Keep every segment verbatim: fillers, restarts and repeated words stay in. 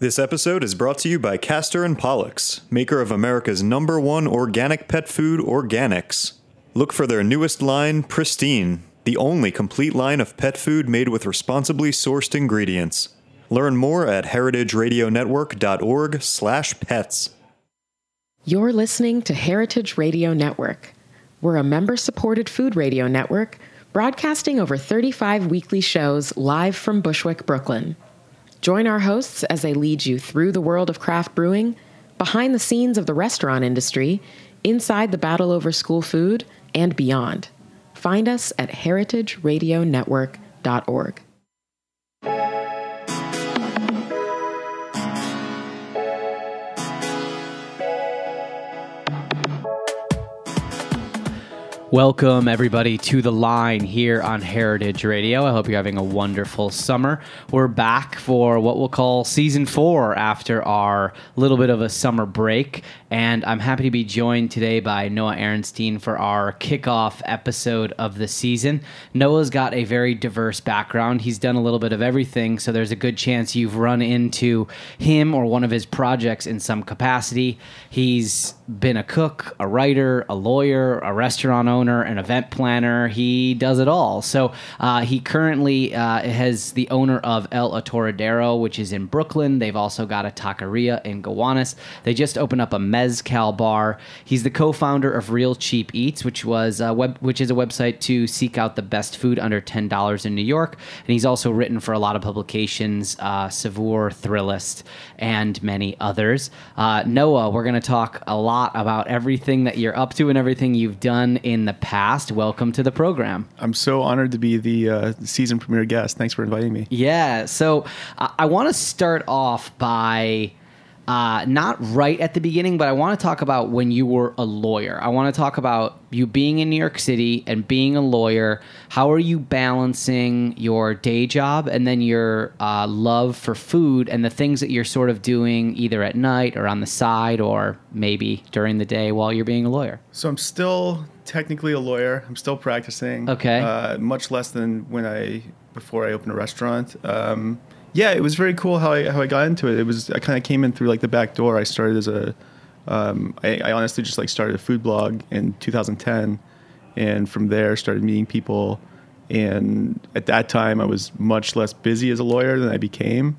This episode is brought to you by Castor and Pollux, maker of America's number one organic pet food, Organics. Look for their newest line, Pristine, the only complete line of pet food made with responsibly sourced ingredients. Learn more at heritageradionetwork.org slash pets. You're listening to Heritage Radio Network. We're a member-supported food radio network broadcasting over thirty-five weekly shows live from Bushwick, Brooklyn. Join our hosts as they lead you through the world of craft brewing, behind the scenes of the restaurant industry, inside the battle over school food, and beyond. Find us at heritage radio network dot org. Welcome, everybody, to The Line here on Heritage Radio. I hope you're having a wonderful summer. We're back for what we'll call Season four after our little bit of a summer break, and I'm happy to be joined today by Noah Arenstein for our kickoff episode of the season. Noah's got a very diverse background. He's done a little bit of everything, so there's a good chance you've run into him or one of his projects in some capacity. He's been a cook, a writer, a lawyer, a restaurant owner, an event planner. He does it all. So uh, he currently uh, has the owner of El Atoradero, which is in Brooklyn. They've also got a taqueria in Gowanus. They just opened up a mezcal bar. He's the co-founder of Real Cheap Eats, which was a web, which is a website to seek out the best food under ten dollars in New York. And he's also written for a lot of publications, uh, Saveur, Thrillist, and many others. Uh, Noah, we're going to talk a lot about everything that you're up to and everything you've done in the past. Welcome to the program. I'm so honored to be the uh, season premiere guest. Thanks for inviting me. Yeah, so uh, I want to start off by uh, not right at the beginning, but I want to talk about when you were a lawyer. I want to talk about you being in New York City and being a lawyer. How are you balancing your day job and then your uh, love for food and the things that you're sort of doing either at night or on the side or maybe during the day while you're being a lawyer? So I'm still technically a lawyer. I'm still practicing. Okay. Uh, much less than when I before I opened a restaurant. Um, yeah, it was very cool how I how I got into it. It was I kind of came in through like the back door. I started as a um, I, I honestly just like started a food blog in two thousand ten, and from there started meeting people. And at that time, I was much less busy as a lawyer than I became.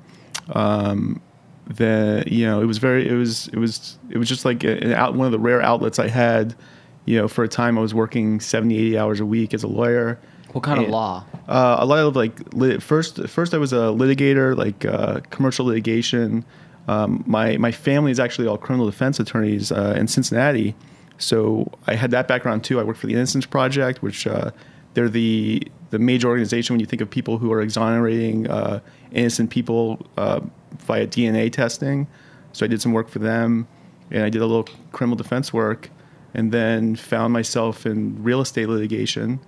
Um, then you know, it was very it was it was it was just like an out, one of the rare outlets I had. You know, for a time I was working seventy, eighty hours a week as a lawyer. What kind and, of law? Uh, a lot of like lit, first. First, I was a litigator, like uh, commercial litigation. Um, my my family is actually all criminal defense attorneys uh, in Cincinnati, so I had that background too. I worked for the Innocence Project, which uh, they're the the major organization when you think of people who are exonerating uh, innocent people uh, via D N A testing. So I did some work for them, and I did a little criminal defense work, and then found myself in real estate litigation.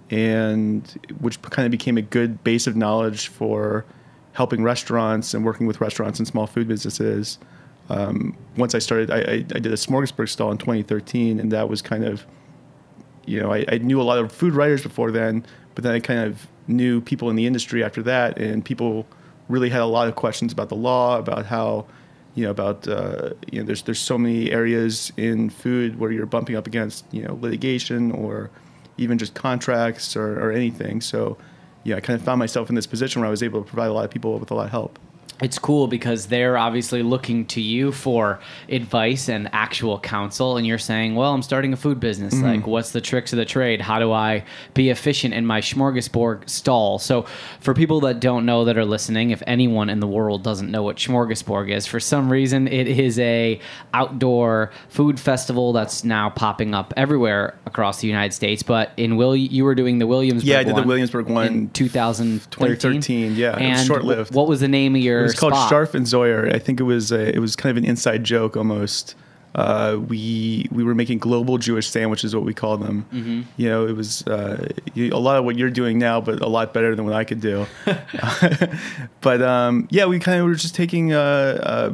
And which kind of became a good base of knowledge for helping restaurants and working with restaurants and small food businesses. Um, once I started, I, I, I did a smorgasburg stall in twenty thirteen, and that was kind of, you know, I, I knew a lot of food writers before then, but then I kind of knew people in the industry after that, and people really had a lot of questions about the law, about how, you know, about, uh, you know, there's there's so many areas in food where you're bumping up against, you know, litigation or even just contracts or, or anything. So, yeah, I kind of found myself in this position where I was able to provide a lot of people with a lot of help. It's cool because they're obviously looking to you for advice and actual counsel, and you're saying, well, I'm starting a food business. Mm-hmm. Like, what's the tricks of the trade? How do I be efficient in my smorgasbord stall? So for people that don't know that are listening, if anyone in the world doesn't know what smorgasbord is, for some reason it is a outdoor food festival that's now popping up everywhere across the United States. But in Will, you were doing the Williamsburg Yeah, I did one the Williamsburg one in two thousand thirteen. twenty thirteen, yeah. And it was short-lived. What was the name of your It was called spot? Scharf and Zoyer. I think it was a, it was kind of an inside joke almost. Uh, we we were making global Jewish sandwiches, what we call them. Mm-hmm. You know, it was uh, you, a lot of what you're doing now, but a lot better than what I could do. But um, yeah, we kind of were just taking uh, uh,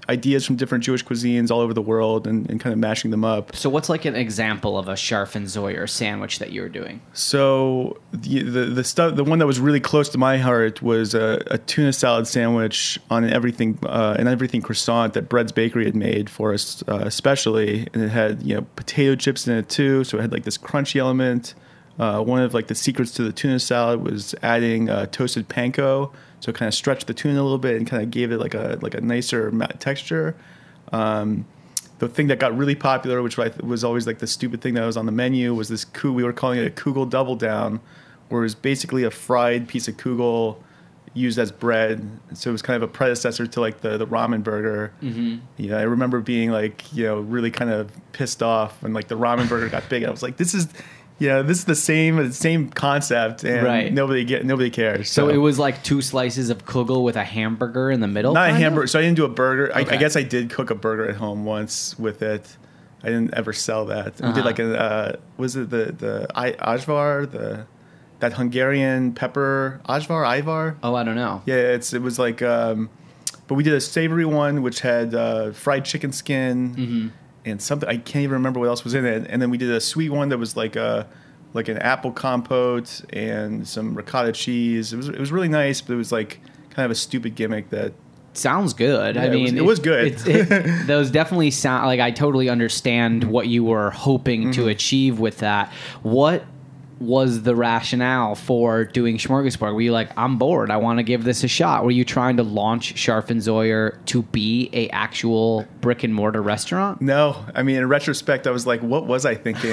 ideas from different Jewish cuisines all over the world and, and kind of mashing them up. So what's like an example of a Scharfenzoyer sandwich that you were doing? So the the, the stuff, the one that was really close to my heart was a, a tuna salad sandwich on an everything uh, an everything croissant that Bread's Bakery had made for us, uh, especially, and it had you know potato chips in it too, so it had like this crunchy element. Uh, one of like the secrets to the tuna salad was adding uh, toasted panko, so it kind of stretched the tuna a little bit and kind of gave it like a like a nicer matte texture. Um, the thing that got really popular, which was always like the stupid thing that was on the menu, was this ku- we were calling it a kugel double down, where it was basically a fried piece of kugel used as bread. So it was kind of a predecessor to like the, the ramen burger. Mm-hmm. You know, I remember being like, you know, really kind of pissed off when like the ramen burger got big. I was like, this is, you know, this is the same same concept, and right. nobody get nobody cares. So. so it was like two slices of kugel with a hamburger in the middle? Not a hamburger. So I didn't do a burger. Okay. I, I guess I did cook a burger at home once with it. I didn't ever sell that. We Uh-huh. did like a, uh, was it the, the I, Ajvar, the that Hungarian pepper, Ajvar, Ivar? Oh, I don't know. Yeah, it's it was like, um, but we did a savory one which had uh, fried chicken skin. Mm-hmm. And something I can't even remember what else was in it. And then we did a sweet one that was like a like an apple compote and some ricotta cheese. It was it was really nice, but it was like kind of a stupid gimmick that. Sounds good. Yeah, I mean, it was, it was good. It's, it, those definitely sound like I totally understand what you were hoping mm-hmm. to achieve with that. What was the rationale for doing Smorgasburg? Were you like, I'm bored, I want to give this a shot? Were you trying to launch Scharfenzoyer to be a actual brick and mortar restaurant? No, I mean, in retrospect, I was like, what was I thinking?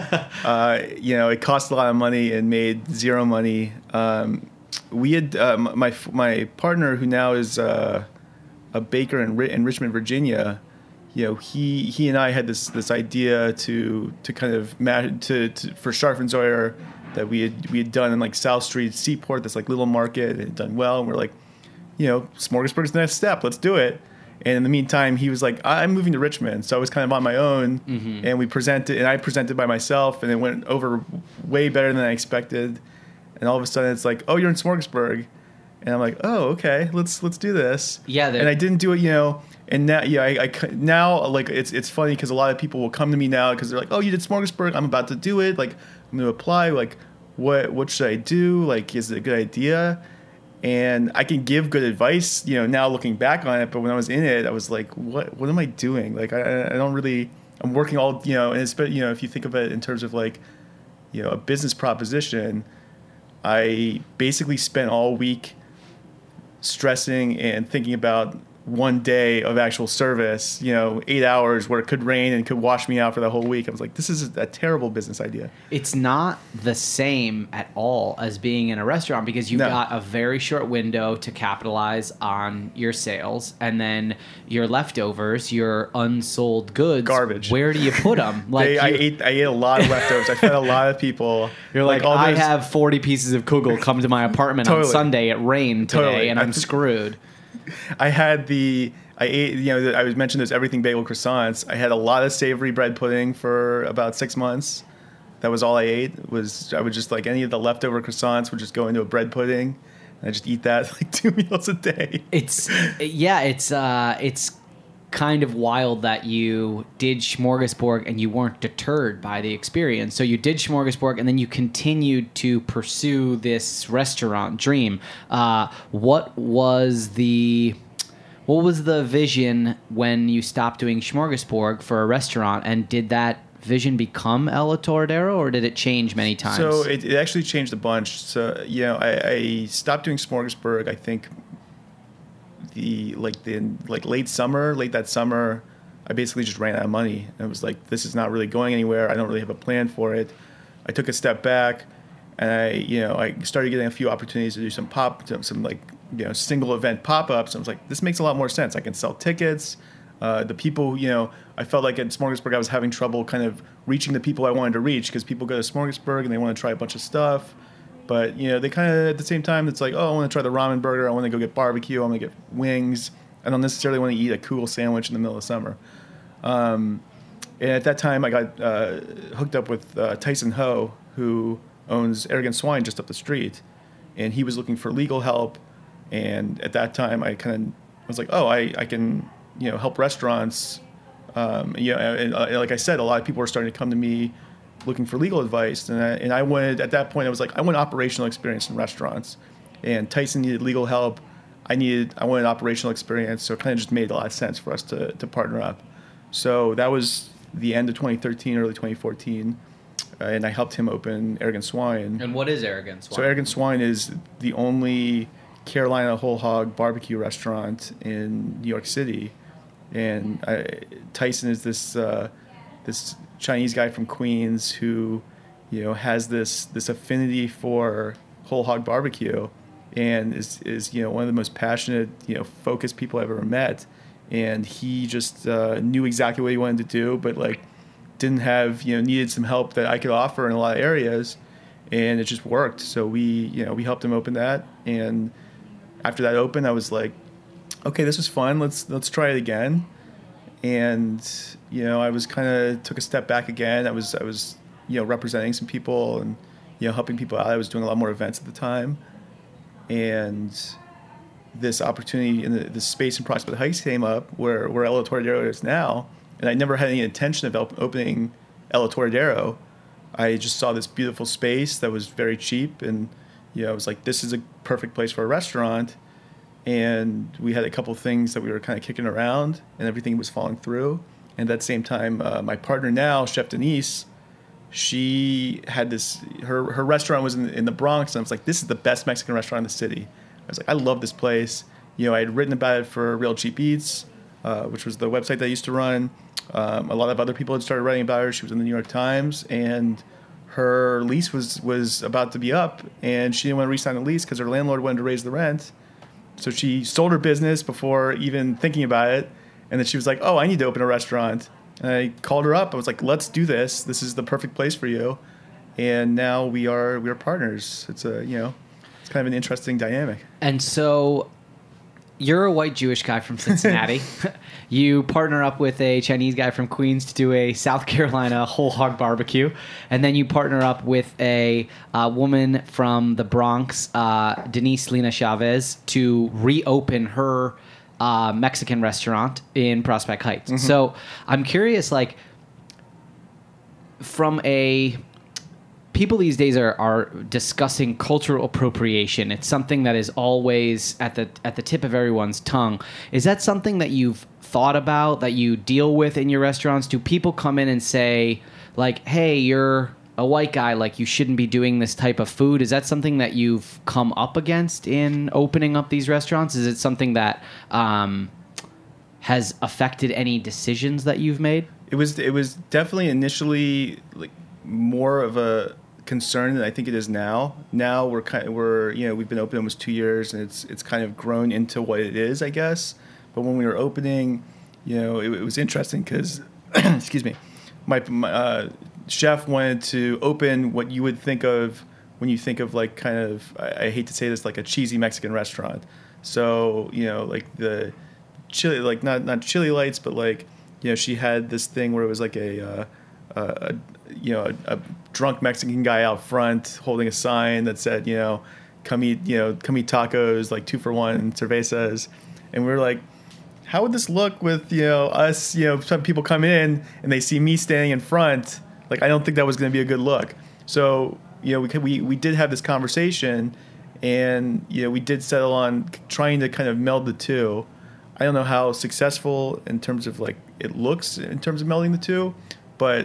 uh, you know, it cost a lot of money and made zero money. Um, we had uh, my my partner, who now is uh, a baker in, in Richmond, Virginia. You know, he he and I had this this idea to to kind of match to, to for Scharfenzoyer that we had we had done in like South Street Seaport, this like little market, and it had done well, and we're like, you know, Smorgasburg's the next step, let's do it. And in the meantime, he was like, I'm moving to Richmond, so I was kind of on my own, mm-hmm. and we presented, and I presented by myself, and it went over way better than I expected. And all of a sudden, it's like, oh, you're in Smorgasburg, and I'm like, oh, okay, let's let's do this. Yeah, and I didn't do it, you know. And now, yeah, I, I now like it's it's funny because a lot of people will come to me now because they're like, "Oh, you did Smorgasburg. I'm about to do it. Like, I'm going to apply. Like, what what should I do? Like, is it a good idea?" And I can give good advice, you know, now looking back on it. But when I was in it, I was like, "What what am I doing? Like, I I don't really. I'm working all, you know, and it's you know, if you think of it in terms of like, you know, a business proposition, I basically spent all week stressing and thinking about one day of actual service, you know, eight hours where it could rain and could wash me out for the whole week. I was like, this is a terrible business idea. It's not the same at all as being in a restaurant because you've No. got a very short window to capitalize on your sales, and then your leftovers, your unsold goods, Garbage. Where do you put them? Like They, I you- ate I ate a lot of leftovers. I fed a lot of people. You're like, all I those- have forty pieces of kugel come to my apartment on Totally. Sunday. It rained today, Totally. and I I'm th- screwed. I had the I ate you know I was mentioned those everything bagel croissants. I had a lot of savory bread pudding for about six months. That was all I ate. Was I would just like any of the leftover croissants would just go into a bread pudding, and I just eat that like two meals a day. It's yeah, it's uh, it's kind of wild that you did Smorgasburg and you weren't deterred by the experience. So you did Smorgasburg and then you continued to pursue this restaurant dream. Uh, what was the what was the vision when you stopped doing Smorgasburg for a restaurant, and did that vision become El Tortero, or did it change many times? So it, it actually changed a bunch. So you know, I, I stopped doing Smorgasburg. I think the like the like late summer, late that summer, I basically just ran out of money. And it was like, this is not really going anywhere. I don't really have a plan for it. I took a step back, and I you know I started getting a few opportunities to do some pop, some like you know single event pop ups. I was like, this makes a lot more sense. I can sell tickets. Uh, the people, you know, I felt like at Smorgasburg I was having trouble kind of reaching the people I wanted to reach, because people go to Smorgasburg and they want to try a bunch of stuff. But, you know, they kind of, at the same time, it's like, oh, I want to try the ramen burger. I want to go get barbecue. I want to get wings. I don't necessarily want to eat a cool sandwich in the middle of summer. Um, and at that time, I got uh, hooked up with uh, Tyson Ho, who owns Arrogant Swine just up the street. And he was looking for legal help. And at that time, I kind of was like, oh, I, I can you know, help restaurants. Um, you know, and, uh, like I said, a lot of people were starting to come to me looking for legal advice, and I, and I wanted at that point I was like, I want operational experience in restaurants, and Tyson needed legal help. I needed I wanted operational experience, so it kind of just made a lot of sense for us to to partner up. So that was the end of twenty thirteen, early twenty fourteen, uh, and I helped him open Arrogant Swine. And what is Arrogant Swine? So Arrogant Swine is the only Carolina whole hog barbecue restaurant in New York City, and I, Tyson is this uh, this Chinese guy from Queens who, you know, has this this affinity for whole hog barbecue, and is is you know one of the most passionate, you know, focused people I've ever met. And he just uh, knew exactly what he wanted to do, but like didn't have, you know, needed some help that I could offer in a lot of areas, and it just worked. So we, you know, we helped him open that, and after that opened, I was like, okay, this was fun. Let's let's try it again. And you know, I was kind of took a step back again. I was I was you know representing some people and you know helping people out. I was doing a lot more events at the time, and this opportunity in the, the space in Prospect Heights came up where, where El Tortadero is now. And I never had any intention of op- opening El Tortadero. I just saw this beautiful space that was very cheap. And, you know, I was like, this is a perfect place for a restaurant. And we had a couple of things that we were kind of kicking around and everything was falling through. And at that same time, uh, my partner now, Chef Denise, she had this, her, her restaurant was in, in the Bronx. And I was like, this is the best Mexican restaurant in the city. I was like, I love this place. You know, I had written about it for Real Cheap Eats, uh, which was the website that I used to run. Um, a lot of other people had started writing about her. She was in the New York Times, and her lease was, was about to be up, and she didn't want to re-sign the lease because her landlord wanted to raise the rent. So she sold her business before even thinking about it, and then she was like, oh, I need to open a restaurant. And I called her up. I was like, let's do this. This is the perfect place for you. And now we are we are partners. It's a, you know, it's kind of an interesting dynamic. And so you're a white Jewish guy from Cincinnati. You partner up with a Chinese guy from Queens to do a South Carolina whole hog barbecue. And then you partner up with a uh, woman from the Bronx, uh, Denise Lina Chavez, to reopen her uh, Mexican restaurant in Prospect Heights. Mm-hmm. So I'm curious, like, from a... people these days are, are discussing cultural appropriation. It's something that is always at the at the tip of everyone's tongue. Is that something that you've thought about, that you deal with in your restaurants? Do people come in and say, like, hey, you're a white guy, like, you shouldn't be doing this type of food? Is that something that you've come up against in opening up these restaurants? Is it something that um, has affected any decisions that you've made? It was it was definitely initially like more of a concern than I think it is now. Now we're kind of, we're you know we've been open almost two years and it's it's kind of grown into what it is, I guess. But when we were opening, you know, it, it was interesting because, excuse me, my, my uh, chef wanted to open what you would think of when you think of like kind of I, I hate to say this, like a cheesy Mexican restaurant. So you know like the chili, like not not chili lights, but like you know she had this thing where it was like a uh, a you know, a, a drunk Mexican guy out front holding a sign that said, you know, come eat, you know, come eat tacos, like two for one cervezas. And we were like, how would this look with, you know, us, you know, some people come in and they see me standing in front. Like, I don't think that was going to be a good look. So, you know, we, could, we, we did have this conversation and, you know, we did settle on trying to kind of meld the two. I don't know how successful in terms of like it looks in terms of melding the two, but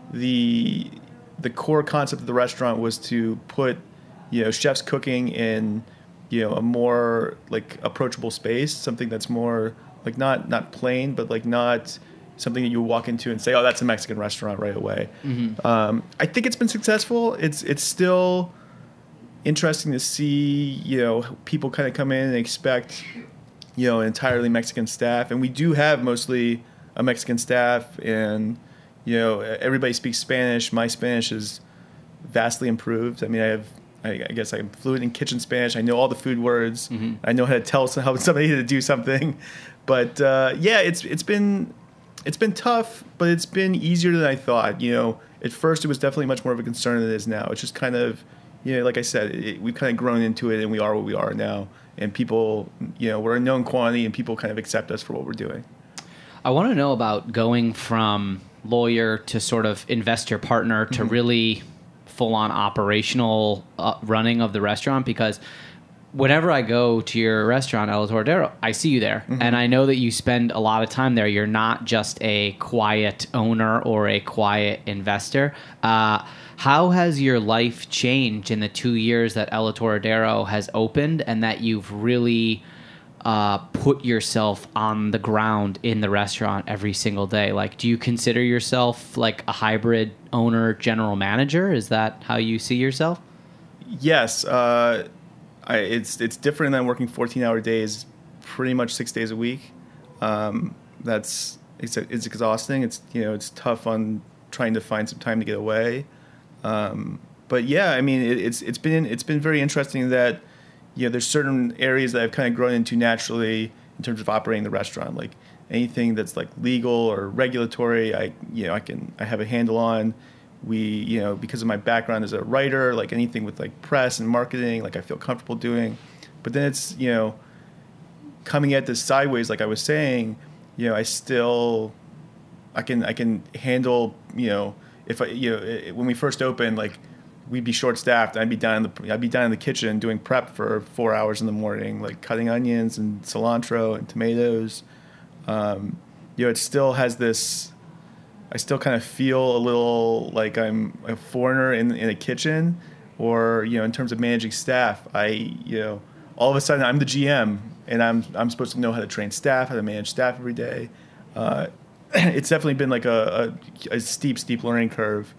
the the core concept of the restaurant was to put, you know, chefs cooking in, you know, a more like approachable space, something that's more like not not plain, but like not something that you walk into and say, oh, that's a Mexican restaurant right away. Mm-hmm. Um, I think it's been successful. It's it's still interesting to see, you know, people kind of come in and expect, you know, an entirely Mexican staff, and we do have mostly a Mexican staff and. You know, everybody speaks Spanish. My Spanish is vastly improved. I mean, I have, I, I guess I'm fluent in kitchen Spanish. I know all the food words. Mm-hmm. I know how to tell how somebody to do something. But uh, yeah, it's it's been it's been tough, but it's been easier than I thought. You know, at first it was definitely much more of a concern than it is now. It's just kind of, you know, like I said, it, we've kind of grown into it, and we are what we are now. And people, you know, we're a known quantity, and people kind of accept us for what we're doing. I want to know about going from lawyer to sort of investor partner to mm-hmm. really full-on operational uh, running of the restaurant, because whenever I go to your restaurant, El Tortero, I see you there. Mm-hmm. And I know that you spend a lot of time there. You're not just a quiet owner or a quiet investor. Uh, how has your life changed in the two years that El Tortero has opened and that you've really uh, put yourself on the ground in the restaurant every single day? Like, do you consider yourself like a hybrid owner, general manager? Is that how you see yourself? Yes. Uh, I, it's it's different than working fourteen-hour days, pretty much six days a week. Um, that's it's it's exhausting. It's you know it's tough on trying to find some time to get away. Um, but yeah, I mean it, it's it's been it's been very interesting that you know there's certain areas that I've kind of grown into naturally in terms of operating the restaurant. Like anything that's like legal or regulatory, I you know I can I have a handle on. We, you know, because of my background as a writer, like anything with like press and marketing, like I feel comfortable doing. But then it's, you know, coming at this sideways, like I was saying, you know, I still, I can, I can handle, you know, if I, you know, it, when we first opened, like we'd be short staffed. I'd be down in the, I'd be down in the kitchen doing prep for four hours in the morning, like cutting onions and cilantro and tomatoes. Um, you know, it still has this. I still kind of feel a little like I'm a foreigner in in a kitchen, or you know, in terms of managing staff. I you know, all of a sudden I'm the G M and I'm I'm supposed to know how to train staff, how to manage staff every day. Uh, it's definitely been like a, a, a steep, steep learning curve,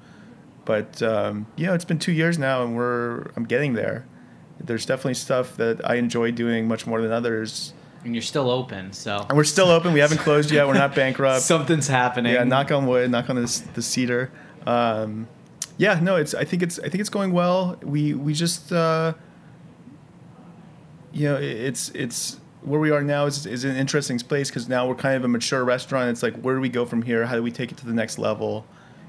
but um, you know, it's been two years now, and we're I'm getting there. There's definitely stuff that I enjoy doing much more than others. And you're still open, so. And we're still open. We haven't closed yet. We're not bankrupt. Something's happening. Yeah, knock on wood, knock on the the cedar. Um, yeah, no, it's. I think it's. I think it's going well. We we just, uh, you know, it's it's where we are now is is an interesting place because now we're kind of a mature restaurant. It's like, where do we go from here? How do we take it to the next level?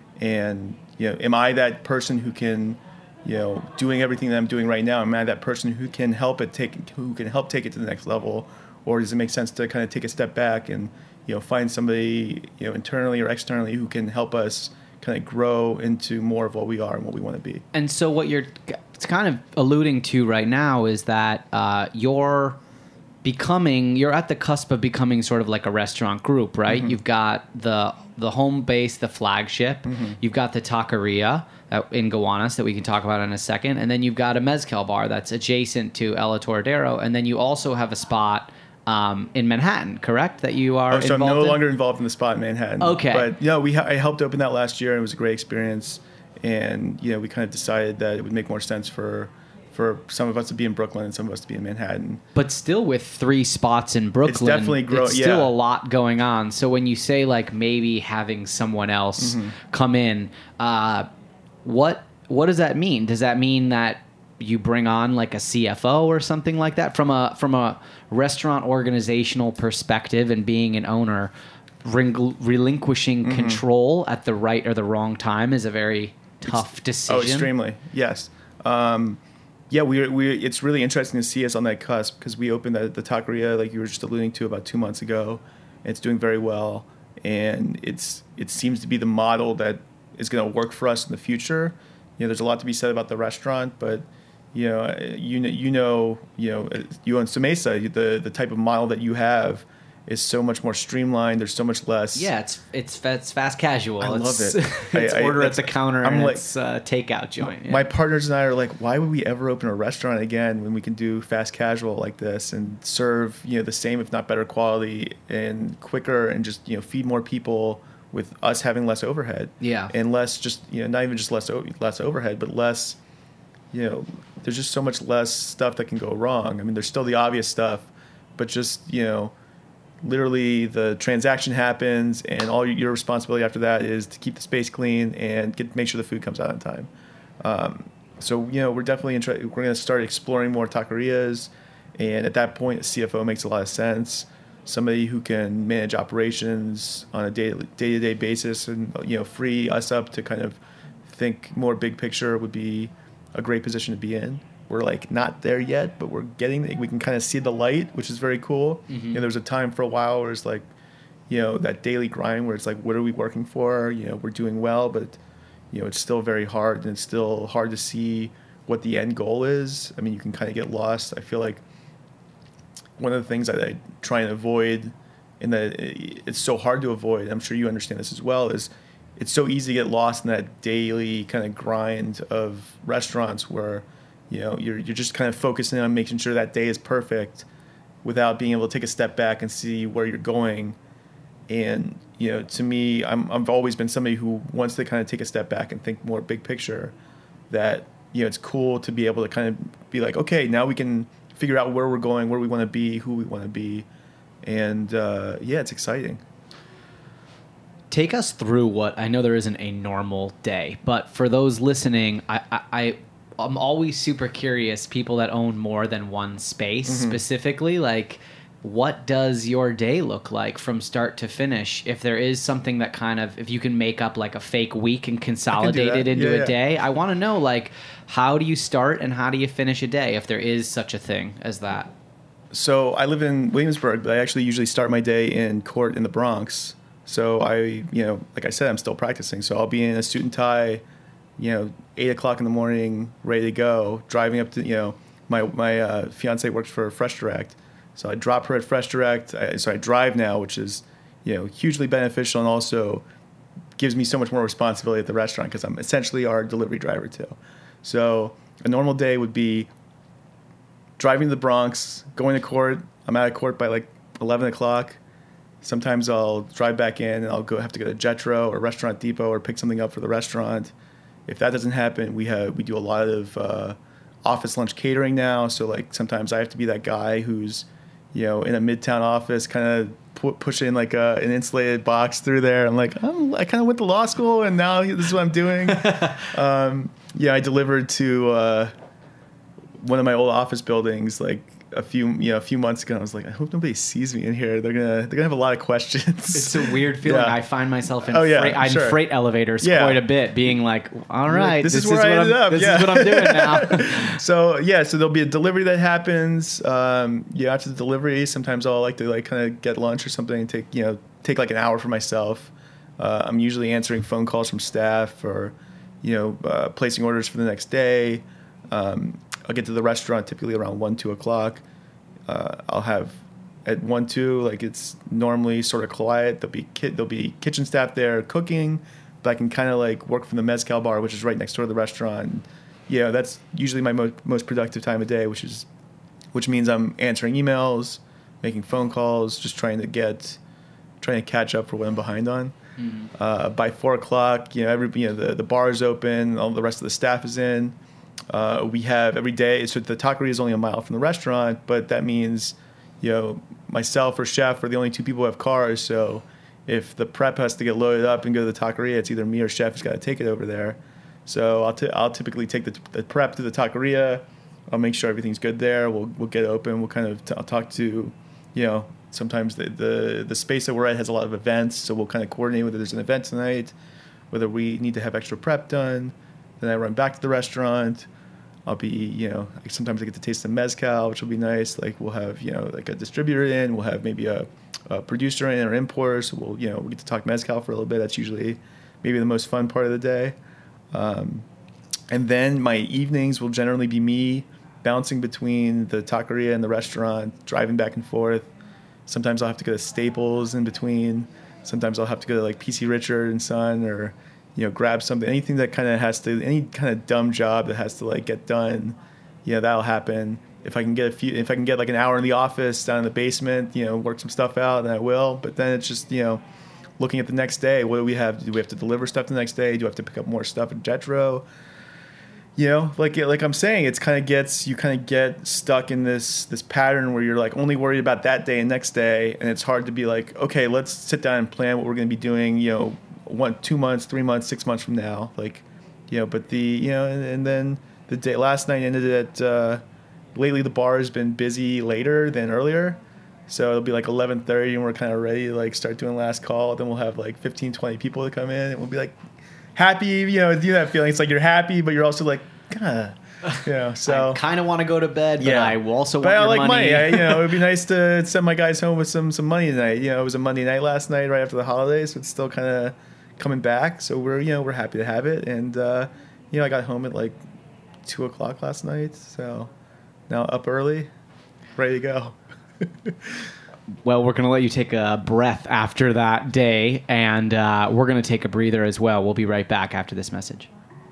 And you know, am I that person who can, you know, doing everything that I'm doing right now? Am I that person who can help it take who can help take it to the next level? Or does it make sense to kind of take a step back and, you know, find somebody, you know, internally or externally who can help us kind of grow into more of what we are and what we want to be? And so what you're kind of alluding to right now is that uh, you're becoming, you're at the cusp of becoming sort of like a restaurant group, right? Mm-hmm. You've got the the home base, the flagship. Mm-hmm. You've got the taqueria in Gowanus that we can talk about in a second. And then you've got a mezcal bar that's adjacent to El Tortero. And then you also have a spot Um, in Manhattan, correct? That you are oh, so involved I'm no in? longer involved in the spot in Manhattan. Okay. But, you know, we ha- I helped open that last year, and it was a great experience. And, you know, we kind of decided that it would make more sense for for some of us to be in Brooklyn and some of us to be in Manhattan. But still with three spots in Brooklyn, it's definitely grow- it's still yeah. a lot going on. So when you say, like, maybe having someone else mm-hmm. come in, uh, what what does that mean? Does that mean that you bring on like a C F O or something like that from a from a restaurant organizational perspective, and being an owner, ring, relinquishing mm-hmm. control at the right or the wrong time is a very tough it's, decision. Oh, extremely. Yes. Um, yeah, we we it's really interesting to see us on that cusp because we opened the, the taqueria, like you were just alluding to, about two months ago. It's doing very well, and it's it seems to be the model that is going to work for us in the future. You know, there's a lot to be said about the restaurant, but you know, you know, you know, you know, you own Somesa. The the type of model that you have is so much more streamlined. There's so much less. Yeah, it's it's it's fast casual. I it's, love it. It's I, order I, at the counter. I'm and like, it's uh, takeout joint. Yeah. My partners and I are like, why would we ever open a restaurant again when we can do fast casual like this and serve, you know, the same if not better quality and quicker and just, you know, feed more people with us having less overhead. Yeah. And less just, you know, not even just less less overhead, but less. You know, there's just so much less stuff that can go wrong. I mean, there's still the obvious stuff, but just, you know, literally the transaction happens and all your responsibility after that is to keep the space clean and get make sure the food comes out on time. Um, so, you know, we're definitely interested. We're going to start exploring more taquerias. And at that point, a C F O makes a lot of sense. Somebody who can manage operations on a day, day-to-day basis and, you know, free us up to kind of think more big picture would be a great position to be in. We're like not there yet, but we're getting, we can kind of see the light, which is very cool. Mm-hmm. You know, there was a time for a while where it's like, you know, that daily grind where it's like, what are we working for? You know, we're doing well, but, you know, it's still very hard, and it's still hard to see what the end goal is. I mean, you can kind of get lost. I feel like one of the things that I try and avoid, and that it's so hard to avoid, I'm sure you understand this as well, is it's so easy to get lost in that daily kind of grind of restaurants where, you know, you're you're just kind of focusing on making sure that day is perfect without being able to take a step back and see where you're going. And, you know, to me, I'm, I've always been somebody who wants to kind of take a step back and think more big picture, that, you know, it's cool to be able to kind of be like, okay, now we can figure out where we're going, where we want to be, who we want to be. And, uh, yeah, it's exciting. Take us through what, I know there isn't a normal day, but for those listening, I, I, I I'm always super curious, people that own more than one space, mm-hmm. specifically, like, what does your day look like from start to finish? If there is something that kind of, if you can make up like a fake week and consolidate it into yeah, a yeah. day, I want to know, like, how do you start and how do you finish a day, if there is such a thing as that? So I live in Williamsburg, but I actually usually start my day in court in the Bronx. So I, you know, like I said, I'm still practicing. So I'll be in a suit and tie, you know, eight o'clock in the morning, ready to go, driving up to, you know, my, my uh, fiance works for Fresh Direct. So I drop her at Fresh Direct. I, so I drive now, which is, you know, hugely beneficial, and also gives me so much more responsibility at the restaurant because I'm essentially our delivery driver too. So a normal day would be driving to the Bronx, going to court. I'm out of court by like eleven o'clock. Sometimes I'll drive back in and I'll go have to go to Jetro or Restaurant Depot or pick something up for the restaurant. If that doesn't happen, we have we do a lot of uh, office lunch catering now. So like sometimes I have to be that guy who's, you know, in a midtown office, kind of pu- pushing like a, an insulated box through there. I'm like, oh, I kind of went to law school and now this is what I'm doing. um, yeah, I delivered to uh, one of my old office buildings like a few, you know, a few months ago. I was like, I hope nobody sees me in here. They're gonna, they're gonna have a lot of questions. It's a weird feeling. Yeah. I find myself in, oh, yeah, freight, sure. in freight elevators yeah. quite a bit, being like, all right, like, this, this, is where is I what ended I'm, up. this yeah. is what I'm doing now. So yeah, so there'll be a delivery that happens. Um, yeah, after the delivery, sometimes I'll like to like kind of get lunch or something and take, you know, take like an hour for myself. Uh, I'm usually answering phone calls from staff or, you know, uh, placing orders for the next day. Um, I'll get to the restaurant typically around one, two o'clock. Uh, I'll have at one, two, like it's normally sort of quiet. There'll be ki- there'll be kitchen staff there cooking, but I can kind of like work from the mezcal bar, which is right next door to the restaurant. Yeah, that's usually my mo- most productive time of day, which is, which means I'm answering emails, making phone calls, just trying to get, trying to catch up for what I'm behind on. Mm-hmm. Uh, by four o'clock, you know, every you know the the bar is open, all the rest of the staff is in. Uh, we have every day, so the taqueria is only a mile from the restaurant, but that means, you know, myself or chef are the only two people who have cars. So if the prep has to get loaded up and go to the taqueria, it's either me or chef who's got to take it over there. So I'll, t- I'll typically take the, the prep to the taqueria. I'll make sure everything's good there. We'll we'll get open. We'll kind of t- I'll talk to, you know, sometimes the, the the space that we're at has a lot of events, so we'll kind of coordinate whether there's an event tonight, whether we need to have extra prep done. Then I run back to the restaurant. I'll be, you know, sometimes I get to taste the mezcal, which will be nice. Like we'll have, you know, like a distributor in. We'll have maybe a, a producer in or importer. So we'll, you know, we get to talk mezcal for a little bit. That's usually maybe the most fun part of the day. Um, and then my evenings will generally be me bouncing between the taqueria and the restaurant, driving back and forth. Sometimes I'll have to go to Staples in between. Sometimes I'll have to go to like P C Richard and Son, or, you know, grab something, anything that kind of has to, any kind of dumb job that has to like get done, you know, that'll happen. If I can get a few, if I can get like an hour in the office down in the basement, you know, work some stuff out, then I will. But then it's just, you know, looking at the next day, what do we have? Do we have to deliver stuff the next day? Do I have to pick up more stuff at Jetro? You know, like like I'm saying, it's kind of gets, you kind of get stuck in this this pattern where you're like only worried about that day and next day, and it's hard to be like, okay, let's sit down and plan what we're going to be doing, you know, one, two months, three months, six months from now, like, you know. But the, you know, and, and then the day last night ended at. Uh, lately, the bar has been busy later than earlier, so it'll be like eleven thirty, and we're kind of ready to like start doing last call. Then we'll have like fifteen, twenty people to come in, and we'll be like happy, you know, do that feeling. It's like you're happy, but you're also like, God, You know, so I kind of want to go to bed, but Yeah. I also want but I your like money. money. I, you know, it would be nice to send my guys home with some some money tonight. You know, it was a Monday night last night, right after the holidays, so it's still kind of coming back. So we're you know we're happy to have it, and uh, you know I got home at like two o'clock last night, so now up early, ready to go. Well, we're going to let you take a breath after that day, and uh, we're going to take a breather as well. We'll be right back after this message.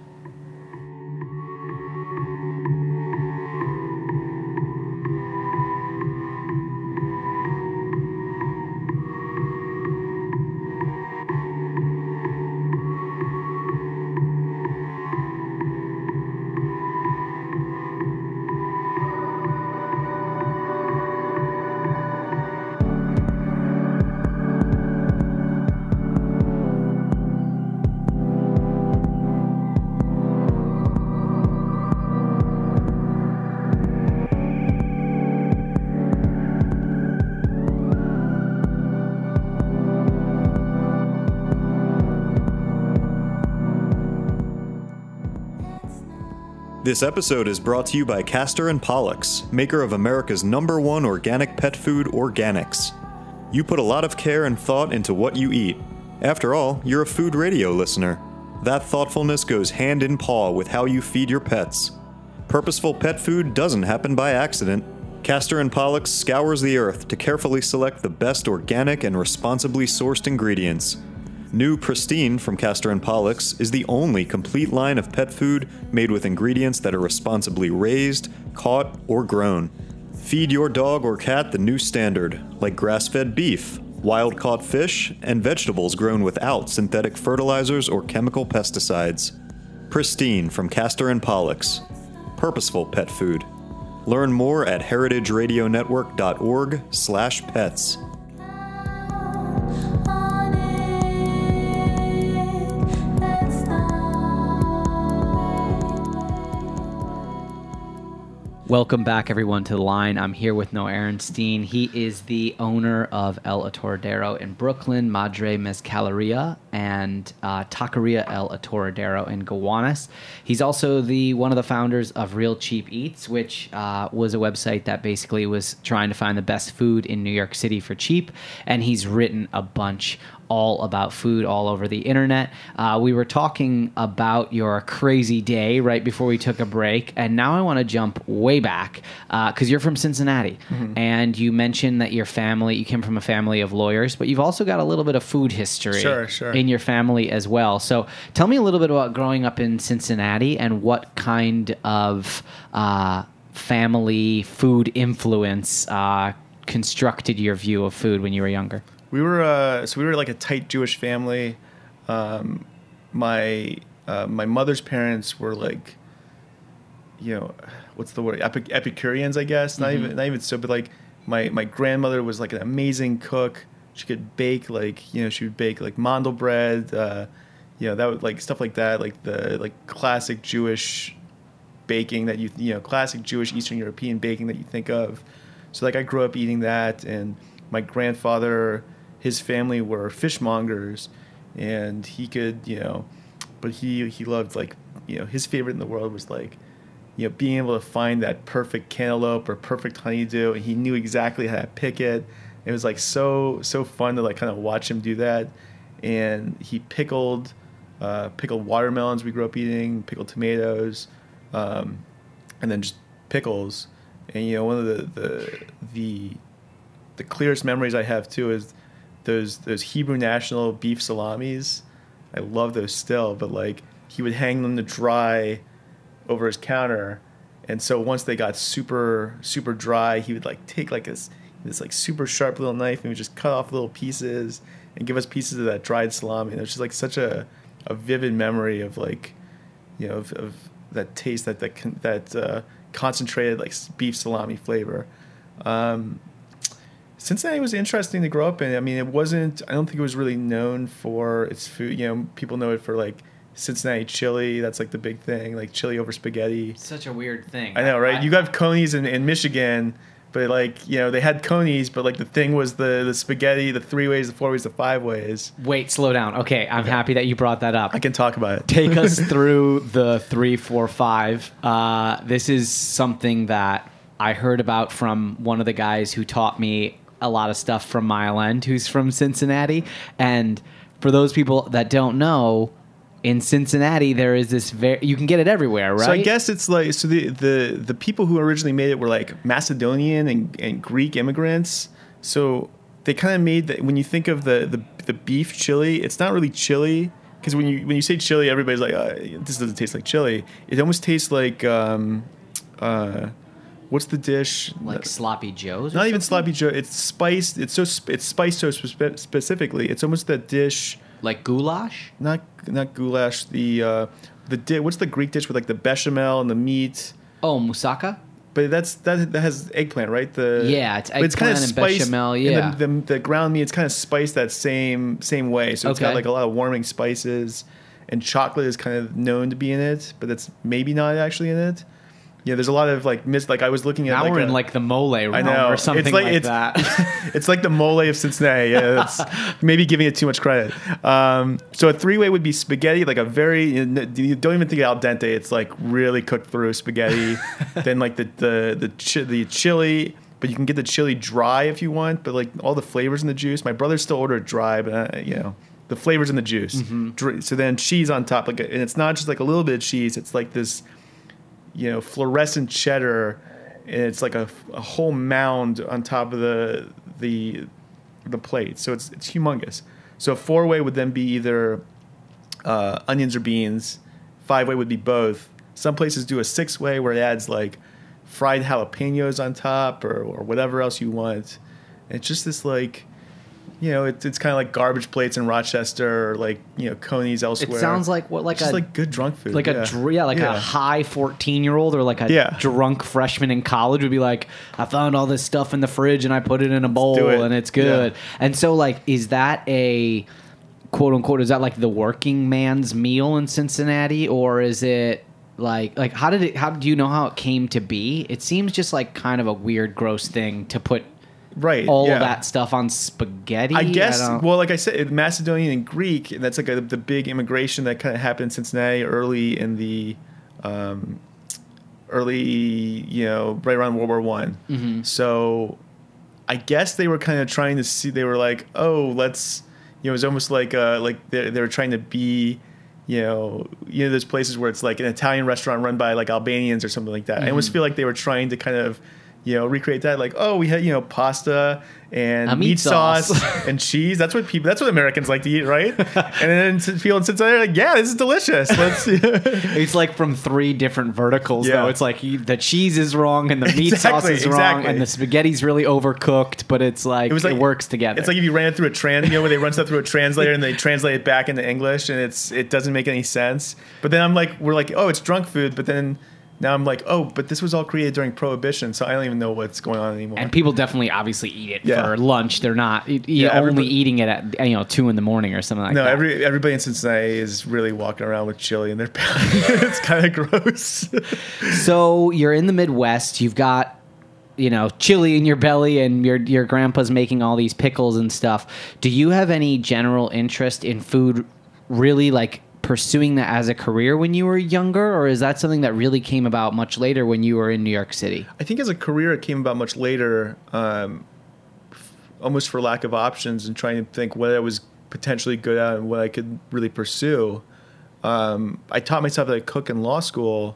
This episode is brought to you by Castor and Pollux, maker of America's number one organic pet food, Organics. You put a lot of care and thought into what you eat. After all, you're a food radio listener. That thoughtfulness goes hand in paw with how you feed your pets. Purposeful pet food doesn't happen by accident. Castor and Pollux scours the earth to carefully select the best organic and responsibly sourced ingredients. New Pristine from Castor and Pollux is the only complete line of pet food made with ingredients that are responsibly raised, caught, or grown. Feed your dog or cat the new standard, like grass-fed beef, wild-caught fish, and vegetables grown without synthetic fertilizers or chemical pesticides. Pristine from Castor and Pollux. Purposeful pet food. Learn more at heritageradionetwork.org slash pets. Welcome back, everyone, to The Line. I'm here with Noah Aronstein. He is the owner of El Atoradero in Brooklyn, Madre Mezcaleria, and uh, Taqueria El Atoradero in Gowanus. He's also the one of the founders of Real Cheap Eats, which uh, was a website that basically was trying to find the best food in New York City for cheap, and he's written a bunch all about food all over the internet. Uh, we were talking about your crazy day right before we took a break, and now I want to jump way back because uh, you're from Cincinnati, mm-hmm. and you mentioned that your family, you came from a family of lawyers, but you've also got a little bit of food history sure, sure. in your family as well. So tell me a little bit about growing up in Cincinnati and what kind of uh, family food influence uh, constructed your view of food when you were younger. We were uh, so we were like a tight Jewish family. Um, my uh, my mother's parents were like, you know, what's the word? Epic, Epicureans, I guess. Not mm-hmm. even not even so, but like my my grandmother was like an amazing cook. She could bake like you know she would bake like mandel bread, uh, you know that would like stuff like that, like the like classic Jewish baking that you you know classic Jewish Eastern European baking that you think of. So like I grew up eating that, and my grandfather, his family were fishmongers, and he could, you know, but he he loved like, you know, his favorite in the world was like, you know, being able to find that perfect cantaloupe or perfect honeydew, and he knew exactly how to pick it. It was like so so fun to like kind of watch him do that, and he pickled uh, pickled watermelons we grew up eating, pickled tomatoes, um, and then just pickles. And you know, one of the the the the clearest memories I have too is those those Hebrew National beef salamis. I love those still, but like he would hang them to dry over his counter, and so once they got super super dry, he would like take like this this like super sharp little knife and would just cut off little pieces and give us pieces of that dried salami. And it was just like such a, a vivid memory of like, you know, of, of that taste, that that that uh, concentrated like beef salami flavor. Um, Cincinnati was interesting to grow up in. I mean, it wasn't, I don't think it was really known for its food. You know, people know it for like Cincinnati chili. That's like the big thing, like chili over spaghetti. Such a weird thing. I know, right? I, you have Coney's in, in Michigan, But like, you know, they had conies, but like the thing was the the spaghetti, the three ways, the four ways, the five ways. Wait, slow down. Okay, I'm okay. happy that you brought that up. I can talk about it. Take us through the three, four, five. Uh, this is something that I heard about from one of the guys who taught me a lot of stuff from Mile End, who's from Cincinnati. And for those people that don't know, in Cincinnati, there is this very, you can get it everywhere, right? So I guess it's like, so the, the, the people who originally made it were like Macedonian and, and Greek immigrants. So they kind of made that, when you think of the, the, the beef chili, it's not really chili. Because when you when you say chili, everybody's like, oh, this doesn't taste like chili. It almost tastes like, um, uh, what's the dish? Like Sloppy Joe's? Not even Sloppy Joe. It's spiced. It's so it's spiced so spe- specifically. It's almost that dish. Like goulash? Not not goulash. The uh, the di- what's the Greek dish with like the bechamel and the meat? Oh, moussaka. But that's that that has eggplant, right? The yeah, it's eggplant it's kind of and spiced, bechamel. Yeah, and the, the, the ground meat, it's kind of spiced that same same way. So it's okay. got like a lot of warming spices, and chocolate is kind of known to be in it, but that's maybe not actually in it. Yeah, there's a lot of like mis. Like I was looking at. Now like we're a, in like the mole realm I know. or something it's like, like it's, that. It's like the mole of Cincinnati. Yeah, that's maybe giving it too much credit. Um, so a three-way would be spaghetti, like a very. You don't even think al dente. It's like really cooked through spaghetti. Then like the the the chi- the chili, but you can get the chili dry if you want. But like all the flavors in the juice. My brother still ordered dry, but uh, you know the flavors in the juice. Mm-hmm. So then cheese on top, like, and it's not just like a little bit of cheese. It's like this. You know, fluorescent cheddar, and it's like a, a whole mound on top of the the the plate. So it's it's humongous. So a four way would then be either uh, onions or beans. Five way would be both. Some places do a six way where it adds like fried jalapenos on top or or whatever else you want. And it's just this like. You know, it, it's kind of like garbage plates in Rochester, or like you know, conies elsewhere. It sounds like what, like just a like good drunk food, like yeah. a dr- yeah, like yeah. a high fourteen year old or like a yeah. drunk freshman in college would be like, I found all this stuff in the fridge and I put it in a bowl it. and it's good. Yeah. And so, like, is that a quote unquote? Is that like the working man's meal in Cincinnati, or is it? Like, like, how did it? How do you know how it came to be? It seems just like kind of a weird, gross thing to put. Right, all yeah. of that stuff on spaghetti. I guess. I well, like I said, Macedonian and Greek. That's like a, the big immigration that kind of happened in Cincinnati early in the, um, early you know, right around World War One. Mm-hmm. So, I guess they were kind of trying to see. They were like, oh, let's. You know, it was almost like uh, like they they were trying to be. You know, you know, there's places where it's like an Italian restaurant run by like Albanians or something like that. Mm-hmm. I almost feel like they were trying to kind of. You know, recreate that like, oh, we had, you know, pasta and A meat meat sauce, sauce. and cheese. That's what people, that's what Americans like to eat, right? And then people in Cincinnati are like, yeah, this is delicious. Let's. It's like from three different verticals, yeah. though. It's like you, the cheese is wrong and the meat exactly, sauce is wrong exactly. and the spaghetti's really overcooked, but it's like it, was like, it works together. It's like if you ran it through a trans, you know, where they run stuff through a translator and they translate it back into English, and it's it doesn't make any sense. But then I'm like, we're like, oh, it's drunk food, but then. Now I'm like, oh, but this was all created during Prohibition, so I don't even know what's going on anymore. And people definitely, obviously, eat it yeah. for lunch. They're not eat, yeah, only eating it at you know two in the morning or something like no, that. No, every everybody in Cincinnati is really walking around with chili in their belly. It's kind of gross. So you're in the Midwest. You've got you know chili in your belly, and your your grandpa's making all these pickles and stuff. Do you have any general interest in food? Really, like. Pursuing that as a career when you were younger, or is that something that really came about much later when you were in New York City? I think as a career it came about much later, um, f- almost for lack of options and trying to think what I was potentially good at and what I could really pursue. Um, I taught myself how to cook in law school,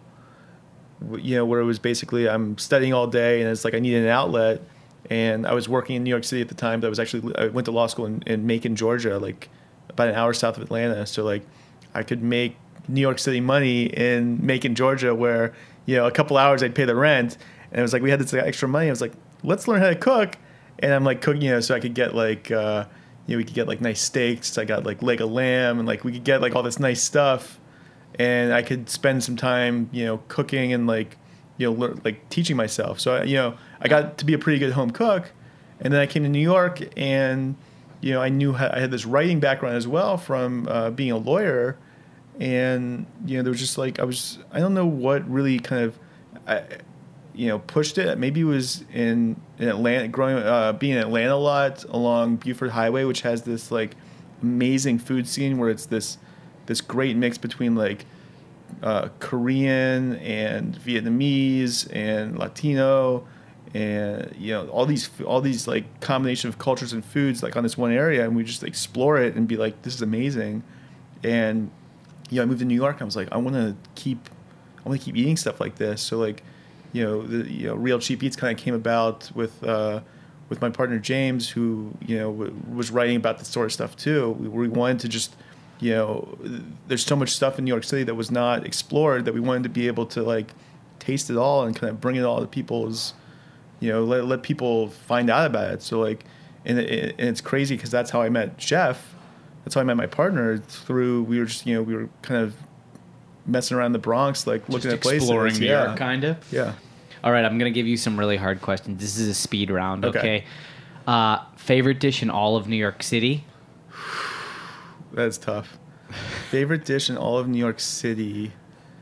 you know, where it was basically I'm studying all day and it's like I needed an outlet. And I was working in New York City at the time. But I was actually I went to law school in, in Macon, Georgia, like about an hour south of Atlanta. So like. I could make New York City money in Macon, Georgia, where, you know, a couple hours I'd pay the rent. And it was like, we had this extra money. I was like, let's learn how to cook. And I'm like cooking, you know, so I could get like, uh, you know, we could get like nice steaks. I got like leg of lamb and like we could get like all this nice stuff. And I could spend some time, you know, cooking and like, you know, learn, like teaching myself. So, you know, I got to be a pretty good home cook. And then I came to New York and, you know, I knew I had this writing background as well from uh, being a lawyer. And, you know, there was just like, I was, I don't know what really kind of, I, you know, pushed it. Maybe it was in in Atlanta, growing uh, being in Atlanta a lot along Buford Highway, which has this like amazing food scene where it's this this great mix between like uh, Korean and Vietnamese and Latino, and you know all these all these like combination of cultures and foods like on this one area, and we just explore it and be like, this is amazing. And you know, I moved to New York. I was like, I want to keep I want to keep eating stuff like this. So like, you know, the you know Real Cheap Eats kind of came about with uh, with my partner James, who you know w- was writing about this sort of stuff too. We, we wanted to just, you know, there's so much stuff in New York City that was not explored that we wanted to be able to like taste it all and kind of bring it all to people's, you know, let let people find out about it. So like, and, it, and it's crazy because that's how I met Jeff. That's how I met my partner through. We were just you know we were kind of messing around the Bronx, like looking Just at places. exploring New yeah. York, kind of. Yeah. All right, I'm going to give you some really hard questions. This is a speed round, okay? Okay. Uh, favorite dish in all of New York City? That's tough. Favorite dish in all of New York City?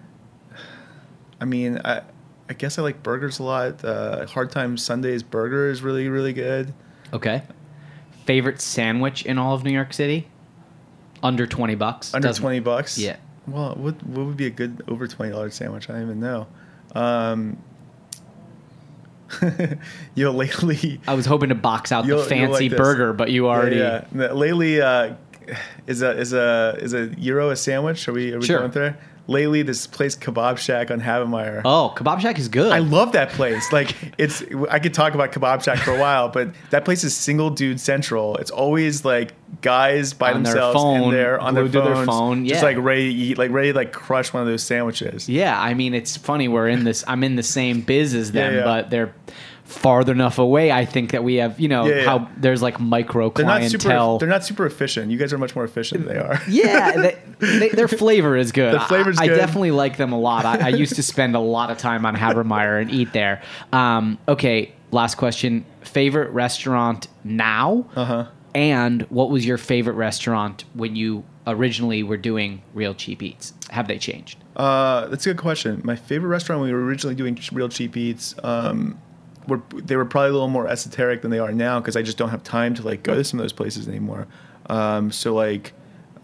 I mean, I I guess I like burgers a lot. Uh, Hard Time Sundays burger is really, really good. Okay. Favorite sandwich in all of New York City? Under twenty bucks. Under Doesn't- twenty bucks? Yeah. Well, what what would be a good over twenty dollars sandwich? I don't even know. Um, you know, lately... I was hoping to box out You'll- the you'll fancy like this. burger, but you already... Yeah, yeah. No, lately, uh, is a is a is a gyro a sandwich? Are we are we Sure. going there? Lately, this place Kebab Shack on Havemeyer. Oh, Kebab Shack is good. I love that place. Like it's, I could talk about Kebab Shack for a while, but that place is single dude central. It's always like guys by On their themselves phone, in there on their glued to their phones, phone, just yeah. like ready to eat, like ready to like crush one of those sandwiches. Yeah, I mean, it's funny. We're in this. I'm in the same biz as them, Yeah, yeah. but they're farther enough away. I think that we have, you know, Yeah, yeah. how there's like micro They're not super. clientele. They're not super efficient. You guys are much more efficient than they are. Yeah, they, they, their flavor is good. The flavor's I, I good. definitely like them a lot. I, I used to spend a lot of time on Havermeyer and eat there. Um, okay, last question. Favorite restaurant now? Uh huh. And what was your favorite restaurant when you originally were doing Real Cheap Eats? Have they changed? Uh, that's a good question. My favorite restaurant when we were originally doing Real Cheap Eats, um, were they were probably a little more esoteric than they are now because I just don't have time to like go to some of those places anymore. Um, so like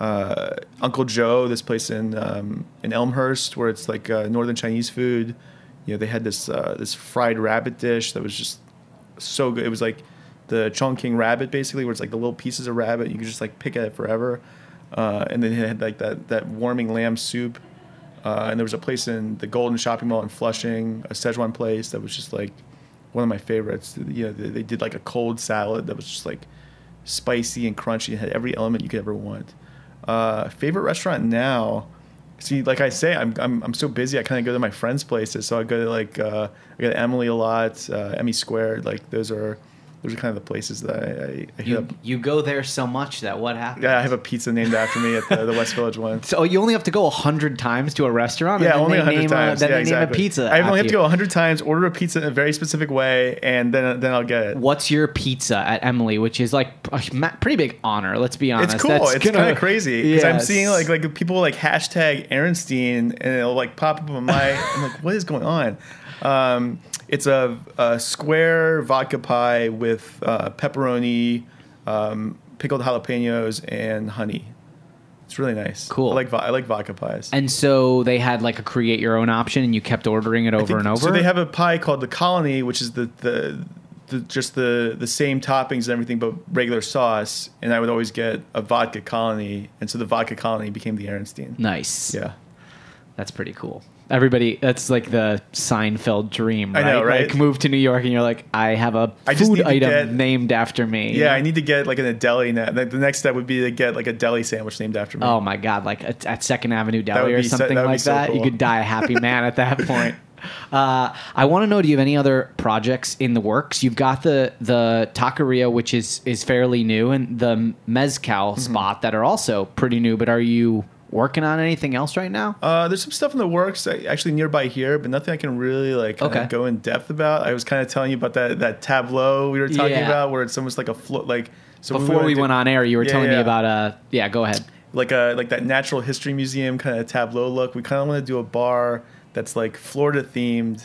uh, Uncle Joe, this place in um, in Elmhurst where it's like uh, northern Chinese food. You know, they had this uh, this fried rabbit dish that was just so good. It was like the Chongqing rabbit basically, where it's like the little pieces of rabbit you could just like pick at it forever. Uh, and then it had like that that warming lamb soup. Uh, and there was a place in the Golden Shopping Mall in Flushing, a Szechuan place that was just like one of my favorites. You know, they, they did like a cold salad that was just like spicy and crunchy and had every element you could ever want. Uh, favorite restaurant now? See, like I say, I'm I'm I'm so busy. I kind of go to my friends' places. So I go to like uh, I go to Emily a lot, uh, Emmy Squared. Like those are those are kind of the places that I, I, I hit You up. you go there so much that what happened? Yeah, I have a pizza named after me at the, the West Village one. So you only have to go a hundred times to a restaurant. Yeah, and then only they a hundred name times. A, then yeah, they exactly. name a pizza. I only after have to you. go a hundred times, order a pizza in a very specific way, and then then I'll get it. What's your pizza at Emily, which is like a ma- pretty big honor. Let's be honest. It's cool. That's It's gonna- kind of crazy because I'm Yes. seeing like like people like hashtag Aaronstein, and it'll like pop up on my. I'm like, what is going on? Um, it's a, a square vodka pie with uh, pepperoni, um, pickled jalapenos, and honey. It's really nice. Cool. I like vo- I like vodka pies. And so they had like a create your own option, and you kept ordering it I over think- and over. So they have a pie called the Colony, which is the the, the just the the same toppings and everything, but regular sauce. And I would always get a vodka Colony, and so the vodka Colony became the Aaronstein. nice. Yeah. That's pretty cool. Everybody, that's like the Seinfeld dream, I right? know, right? Like move to New York and you're like, I have a I just food need to item get- named after me. Yeah, I need to get like in a deli now. Like, the next step would be to get like a deli sandwich named after me. Oh my God, like at, at Second Avenue would Deli or be so- something that would be like so that. You cool. could die a happy man at that point. Uh, I want to know, do you have any other projects in the works? You've got the the Taqueria, which is is fairly new, and the Mezcal Mm-hmm. spot that are also pretty new, but are you working on anything else right now? Uh, there's some stuff in the works uh, actually nearby here, but nothing I can really like kinda Okay. go in depth about. I was kind of telling you about that that tableau we were talking Yeah. about, where it's almost like a float. Like so Before we do- went on air, you were Yeah, telling me yeah. about uh yeah, go ahead. like a like that natural history museum kind of tableau look. We kind of want to do a bar that's like Florida themed,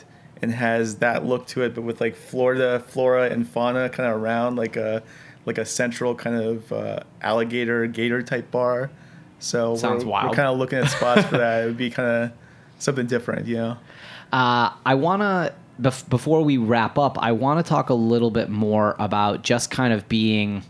and has that look to it, but with like Florida flora and fauna kind of around, like a like a central kind of uh, alligator gator type bar. So Sounds we're, wild. we're kind of looking at spots for that. It would be kind of something different, you know. Uh, I want to, bef- before we wrap up, I want to talk a little bit more about just kind of being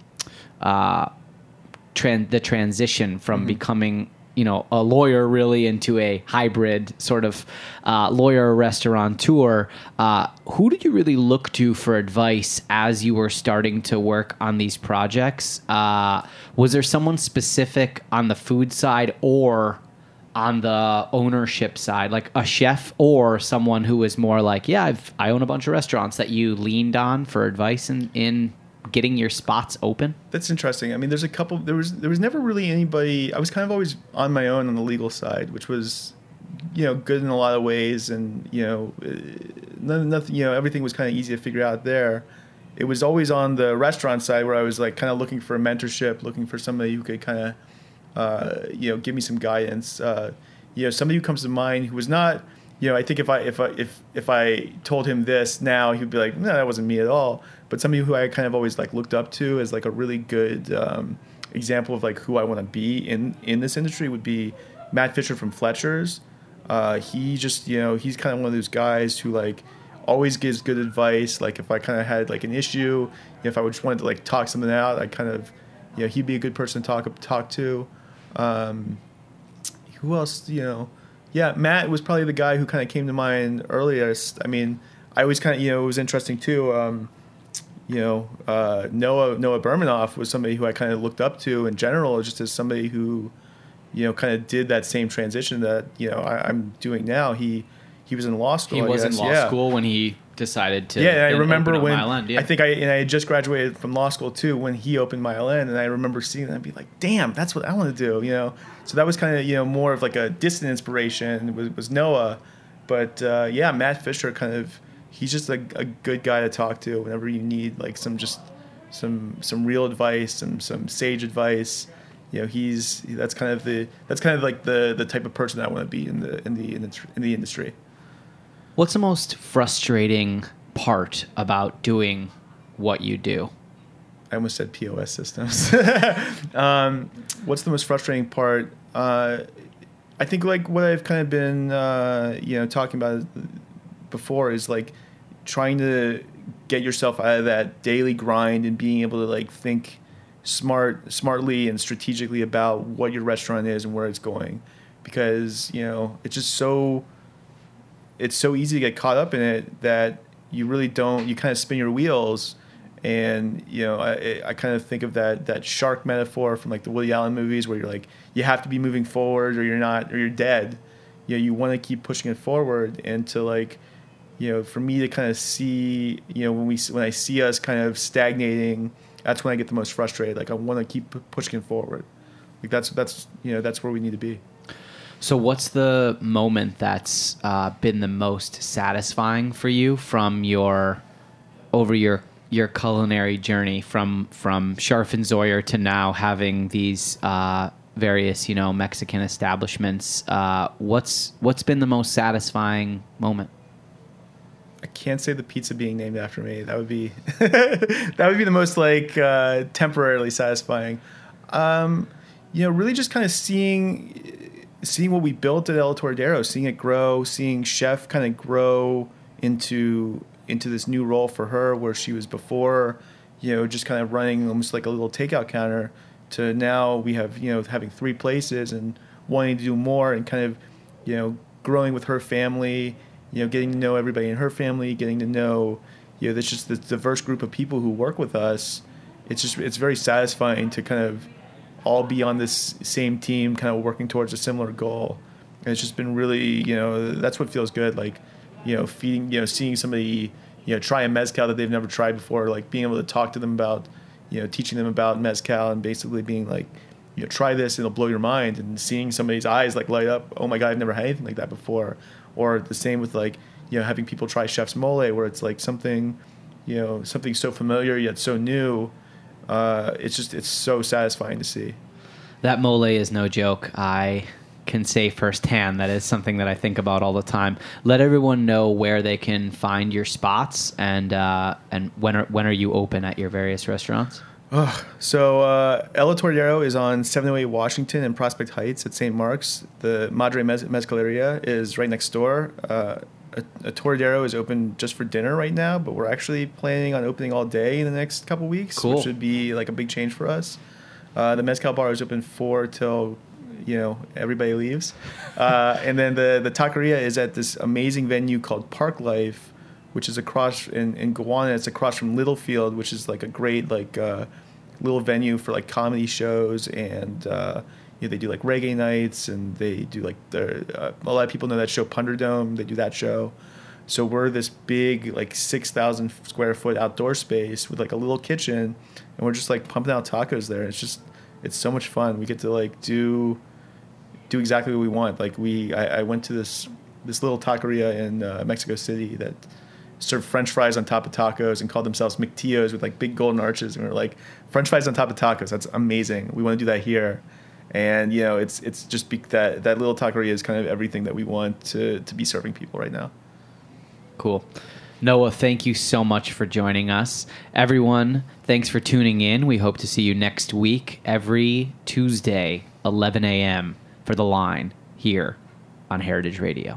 uh, tran- the transition from mm-hmm. becoming, you know, a lawyer really into a hybrid sort of uh, lawyer restaurateur. Uh, who did you really look to for advice as you were starting to work on these projects? Uh, was there someone specific on the food side or on the ownership side, like a chef or someone who was more like, yeah, I've, I own a bunch of restaurants, that you leaned on for advice in, in getting your spots open? That's interesting. I mean, there's a couple, there was, there was never really anybody, I was kind of always on my own on the legal side, which was, you know, good in a lot of ways. And, you know, nothing, nothing you know, everything was kind of easy to figure out there. It was always on the restaurant side where I was like kind of looking for a mentorship, looking for somebody who could kind of, Uh, you know, give me some guidance. Uh, you know, somebody who comes to mind who was not, you know, I think if I if I if if I told him this now, he'd be like, no, that wasn't me at all. But somebody who I kind of always like looked up to as like a really good um, example of like who I want to be in in this industry would be Matt Fisher from Fletcher's. Uh, he just, you know, he's kind of one of those guys who like always gives good advice. Like if I kind of had like an issue, if I just wanted to like talk something out, I kind of, you know, he'd be a good person to talk talk to. Um, who else, you know, yeah, Matt was probably the guy who kind of came to mind earliest. I mean, I always kind of, you know, it was interesting too. Um, you know, uh, Noah, Noah Bermanoff was somebody who I kind of looked up to in general, just as somebody who, you know, kind of did that same transition that, you know, I, I'm doing now. He, he was in law school. He I was guess. in law yeah. school when he decided to. Yeah, and I remember when Mile End, yeah. I think I and I had just graduated from law school too when he opened Mile End, and I remember seeing that and be like, "Damn, that's what I want to do," you know. So that was kind of, you know, more of like a distant inspiration was, was Noah, but uh, yeah, Matt Fisher kind of, he's just a, a good guy to talk to whenever you need like some just some some real advice, some some sage advice. You know, he's that's kind of the that's kind of like the the type of person that I want to be in the in the in the industry. What's the most frustrating part about doing what you do? I almost said P O S systems. um, what's the most frustrating part? Uh, I think like what I've kind of been, uh, you know, talking about before is like trying to get yourself out of that daily grind and being able to like think smart, smartly and strategically about what your restaurant is and where it's going, because you know it's just so. It's so easy to get caught up in it that you really don't, you kind of spin your wheels. And, you know, I, I kind of think of that, that shark metaphor from like the Woody Allen movies where you're like, you have to be moving forward or you're not, or you're dead. You know, you want to keep pushing it forward. And to like, you know, for me to kind of see, you know, when we, when I see us kind of stagnating, that's when I get the most frustrated. Like I want to keep pushing it forward. Like that's, that's, you know, that's where we need to be. So what's the moment that's uh, been the most satisfying for you from your over your your culinary journey from from Scharf and Zoyer to now having these uh, various, you know, Mexican establishments? Uh, what's what's been the most satisfying moment? I can't say the pizza being named after me. That would be that would be the most like uh, temporarily satisfying. Um, you know, really just kind of seeing. Seeing what we built at El Tordero, seeing it grow, seeing Chef kind of grow into into this new role for her where she was before, you know, just kind of running almost like a little takeout counter, to now we have, you know, having three places and wanting to do more and kind of, you know, growing with her family, you know, getting to know everybody in her family, getting to know, you know, there's just this diverse group of people who work with us. It's just, it's very satisfying to kind of all be on this same team, kind of working towards a similar goal. And it's just been really, you know, that's what feels good. Like, you know, feeding, you know, seeing somebody, you know, try a mezcal that they've never tried before, like being able to talk to them about, you know, teaching them about mezcal and basically being like, you know, try this, it'll blow your mind, and seeing somebody's eyes like light up. Oh my God, I've never had anything like that before. Or the same with like, you know, having people try Chef's Mole, where it's like something, you know, something so familiar yet so new. Uh, it's just, it's so satisfying to see. That mole is no joke. I can say firsthand. That is something that I think about all the time. Let everyone know where they can find your spots and uh, and when are when are you open at your various restaurants? Oh, so uh, El Atordero is on seven oh eight Washington and Prospect Heights at Saint Mark's. The Madre Mez- Mezcaleria is right next door. Uh, a, a Atordero is open just for dinner right now, but we're actually planning on opening all day in the next couple weeks, cool. which would be like a big change for us. Uh, the Mezcal Bar is open four till, you know, everybody leaves. Uh, and then the, the taqueria is at this amazing venue called Park Life, which is across in, in Gowanus. It's across from Littlefield, which is like a great like uh, little venue for like comedy shows, and uh, you know, they do like reggae nights, and they do like the uh, a lot of people know that show Punderdome. They do that show. So we're this big like six thousand square foot outdoor space with like a little kitchen, and we're just like pumping out tacos there. It's just it's so much fun. We get to like do do exactly what we want. Like we I, I went to this this little taqueria in uh, Mexico City that served French fries on top of tacos and called themselves McTios with like big golden arches, and we were like, French fries on top of tacos, that's amazing. We want to do that here. And you know, it's it's just be- that that little taqueria is kind of everything that we want to to be serving people right now. Cool. Noah, thank you so much for joining us. Everyone, thanks for tuning in. We hope to see you next week, every Tuesday, eleven a.m. for The Line here on Heritage Radio.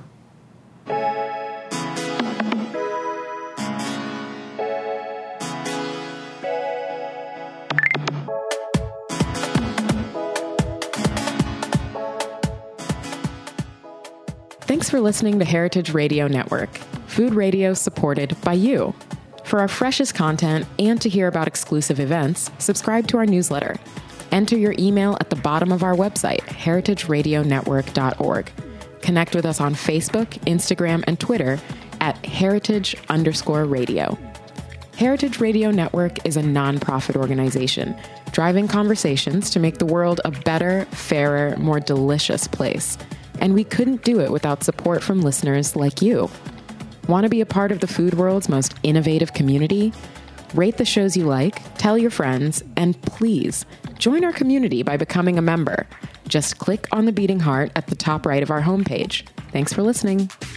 Thanks for listening to Heritage Radio Network, food radio supported by you. For our freshest content and to hear about exclusive events, subscribe to our newsletter. Enter your email at the bottom of our website, heritage radio network dot org. Connect with us on Facebook, Instagram, and Twitter at heritage underscore radio. Heritage Radio Network is a nonprofit organization driving conversations to make the world a better, fairer, more delicious place. And we couldn't do it without support from listeners like you. Want to be a part of the food world's most innovative community? Rate the shows you like, tell your friends, and please join our community by becoming a member. Just click on the beating heart at the top right of our homepage. Thanks for listening.